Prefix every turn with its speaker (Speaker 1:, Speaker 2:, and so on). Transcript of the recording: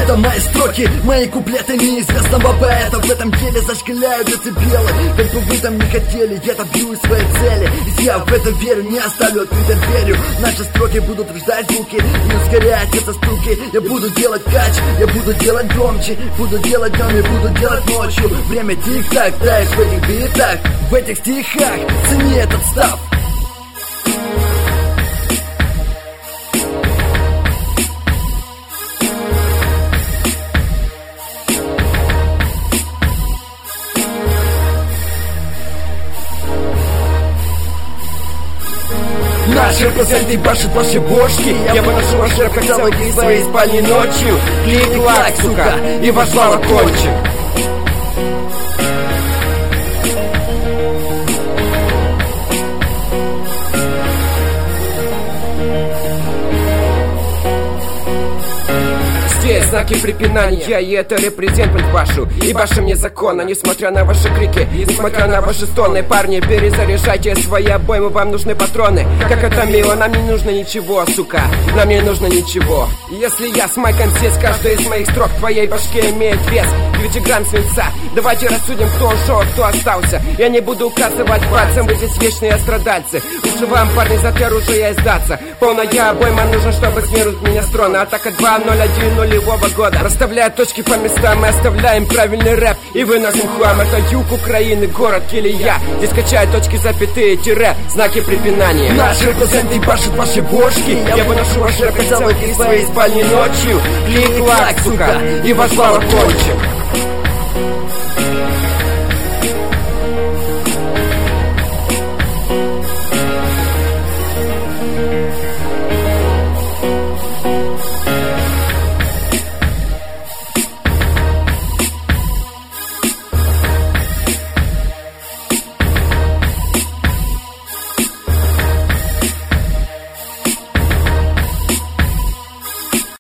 Speaker 1: Это мои строки, мои куплеты неизвестного поэта. В этом деле зашкаляют децибелы. Как бы вы там не хотели, я добьюсь своей цели. Ведь я в это верю, не оставлю открытой дверью. Наши строки будут рождать звуки и ускорять это стуки. Я буду делать кач, я буду делать громче. Буду делать днем, я буду делать ночью. Время тик-так, таешь в этих битах, в этих стихах. Цени этот став. Наши репрезенты башут ваши бошки. Я выношу ваш рэп, как собаки из своей спальни ночью. Клик-клак, сука, и ваш слава кончик. Знаки препинания, и это репрезентант вашу. И баша мне закона, несмотря на ваши крики, несмотря на ваши стоны. Парни, перезаряжайте свои обоймы, вам нужны патроны. Как это мило, нам не нужно ничего, сука, нам не нужно ничего. Если я с майком здесь, каждая из моих строк в твоей башке имеет вес 9 грамм свинца. Давайте рассудим, кто ушел, кто остался. Я не буду указывать пальцем, вы здесь вечные страдальцы. Лучше вам, парни, за оружие и сдаться. Полная обойма нужна, чтобы смирить меня с трона. Атака 2-0-1 нулевого года. Расставляя точки по местам, мы оставляем правильный рэп и выносим хлам. Это юг Украины, город Килия. Здесь качают точки, запятые, тире, знаки препинания. Наши репрезенты башут ваши бошки. Я выношу ваш рэп, как собаки из своей спальни ночью. Клик-клак, сука, и ваш слава кончик.